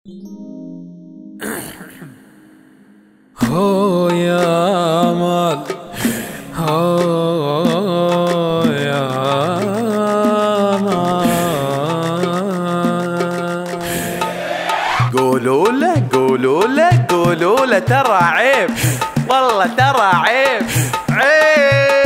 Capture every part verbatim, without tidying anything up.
هو يا مال هو يا مال. قولوا له قولوا له قولوا له ترى عيب، والله ترى عيب عيب.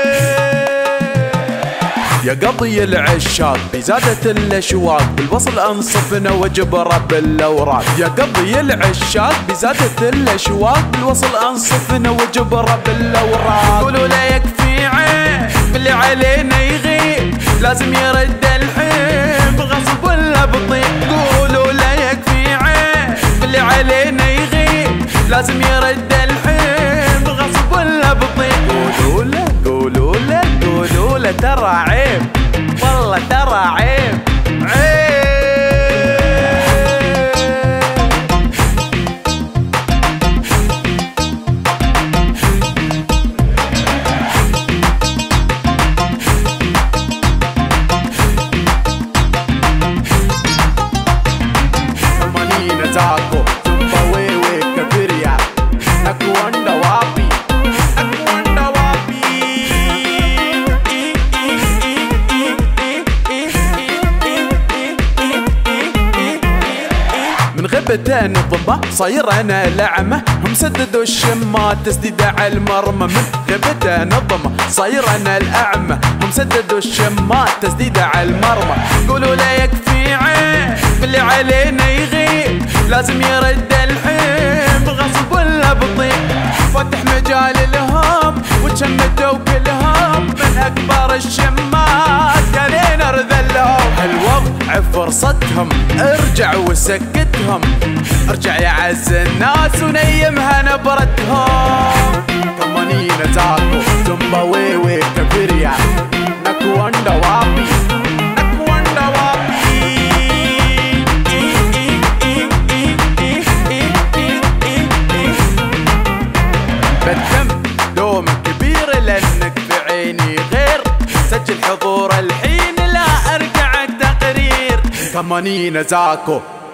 يا قضي العشاق بزادة الاشواق، بالوصل انصفنا وجبره بالاوراق. يا قضي العشاق بزادة الاشواق، بالوصل انصفنا وجبره بالاوراق. قولوا له يكفي عيب اللي علينا يغيب، لازم يرد الحين بغصب ولا بطيب. قولوا له يكفي عيب اللي علينا يغيب، لازم يرد الحين بغصب ولا بطيب. قولوا له قولوا له قولوا له ترى عيب، والله ترى عيب عيب. Manina zako tumba wewe kafiria nakuanda wapi nakuanda wapi. من غبتين الضبة صاير انا لعمة، هم سددوا الشمات تسديد على المرمى. من غبتين الضبة صاير انا الاعمى، هم سددوا الشمات تسديد على المرمى. قولوا له يكفي عيب اللي علينا يغيب، لازم يرد الحين بغصب ولا بطيب. فتح مجال الهم وتشمتوا كلهم، من اكبر الشمات كلينا رذلهم. هالوضع فرصتهم ارجع وسكتهم، ارجع يا عز الناس ونيمها نبرتهم. ثمانين زاكو زمبا ويوي كبيريا نكواندا وابي نكواندا وابي. بالدم دوم كبير لانك في عيني غير، سجل حضور الحين لا ارجع التقرير. ثمانين زاكو